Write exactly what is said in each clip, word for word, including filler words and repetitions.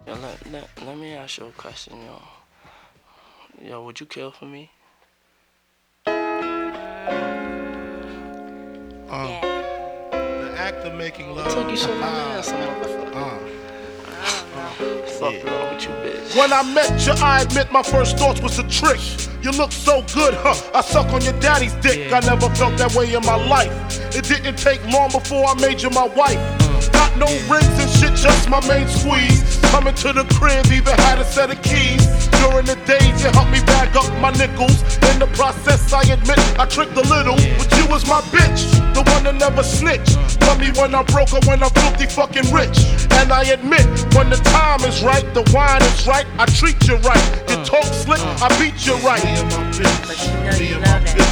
Yo, let, let, let me ask you a question, yo. Yo, would you kill for me? Uh, Yeah. the act of making love. Took you so long to ask a motherfucker. Uh, Fuck wrong with you, bitch? When I met you, I admit my first thoughts was a trick. You look so good, huh? I suck on your daddy's dick. Yeah. I never felt that way in my life. It didn't take long before I made you my wife. Got no rings and shit, just my main squeeze. Coming to the crib, even had a set of keys. During the days, you helped me bag up my nickels. In the process, I admit I tricked a little. But you was my bitch, the one that never snitched. Love me when I'm broke or when I'm filthy fucking rich. And I admit, when the time is right, the wine is right, I treat you right. You talk slick, I beat you right. But you know you love that,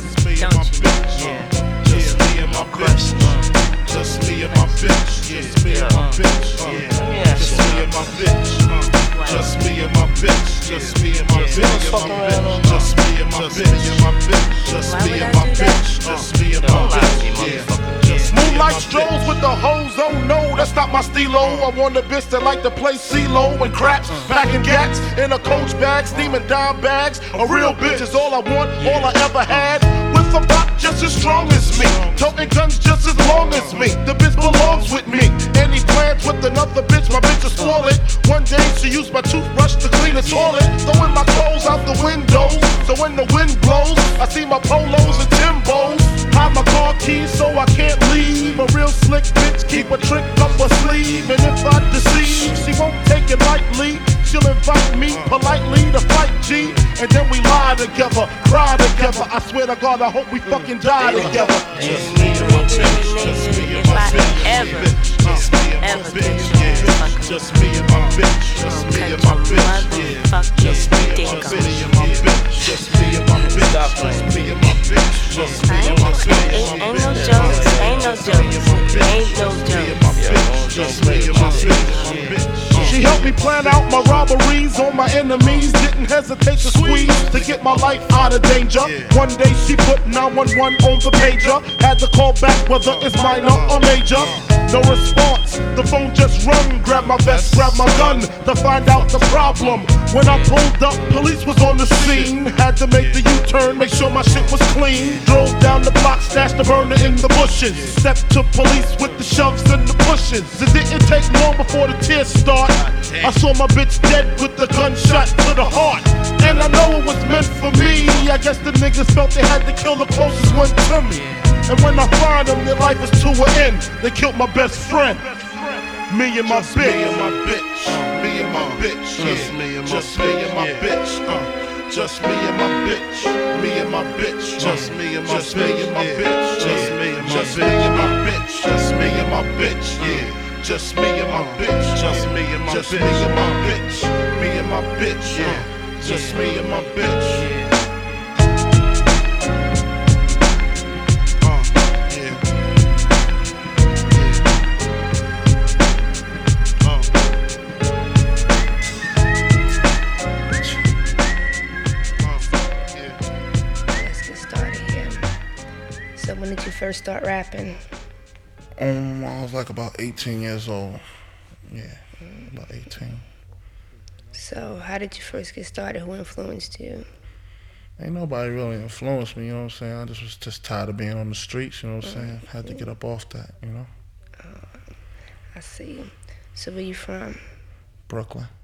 don't you? Yeah. Just me and my Question. Just me and my bitch. Just me and my bitch. Let me ask Just you. me and my bitch. Just me and my bitch. Just me and my bitch. Just me and my bitch. Just me and my bitch. Just me and my Don't lie to me, bitch. motherfucker. Moonlight strolls with the hoes, oh no, that's not my stilo. I want a bitch that like to play CeeLo and craps, packing gats in a coach bag, steaming dime bags. A real bitch is all I want, all I ever had. With a bop just as strong as me, toting guns just as long as me. The bitch belongs with me. Any plans with another bitch, my bitch will spoil it. One day she used my toothbrush to clean the toilet, throwing my clothes out the window. So when the wind blows, I see my polos and Timbos. Hide my car keys so I can't leave. A real slick bitch, keep a trick up her sleeve. And if I deceive, she won't take it lightly. She'll invite me politely to fight G. And then we lie together, cry together. I swear to God, I hope we fucking die together. Just me and my bitch. Just me and my bitch. Ever, Just me and my ever bitch. bitch. Just me and my bitch. Just me and my bitch. Just me and my bitch. Just me and my bitch. Just me and my bitch. Just me and my bitch. Ain't, ain't no jokes, ain't no jokes, ain't no jokes. Just me and my bitch. She helped me plan out my robberies on my enemies. Didn't hesitate to squeeze to get my life out of danger. One day she put nine one one on the pager. Had to call back whether it's minor or major. No response, the phone just rung. Grab my vest, grab my gun to find out the problem. When I pulled up, police was on the scene. Had to make the U-turn, make sure my shit was clean. Drove down the block, stashed the burner in the bushes. Stepped to police with the shoves and the pushes. It didn't take long before the tears start. I saw my bitch dead with the gunshot to the heart. And I know it was meant for me. I guess the niggas felt they had to kill the closest one to me. And when I find them, their life is to an end. They killed my best friend. Me and my bitch. Me and my bitch. Me and my bitch. Just me and my Just me and my bitch. Uh, Just me and my bitch. Me and my bitch. Just me and my Just me and my bitch. Just me and my Just me and my bitch. Just me and my bitch. Yeah. Just me and my bitch. Just me and my Just me and my bitch. Me and my bitch. Yeah. Just me and my bitch. Let's get started here. So when did you first start rapping? Um, I was like about eighteen years old. Yeah, about eighteen. So how did you first get started? Who influenced you? Ain't nobody really influenced me, you know what I'm saying? I just was just tired of being on the streets, you know what I'm saying? Had to get up off that, you know? I see. So where you from? Brooklyn.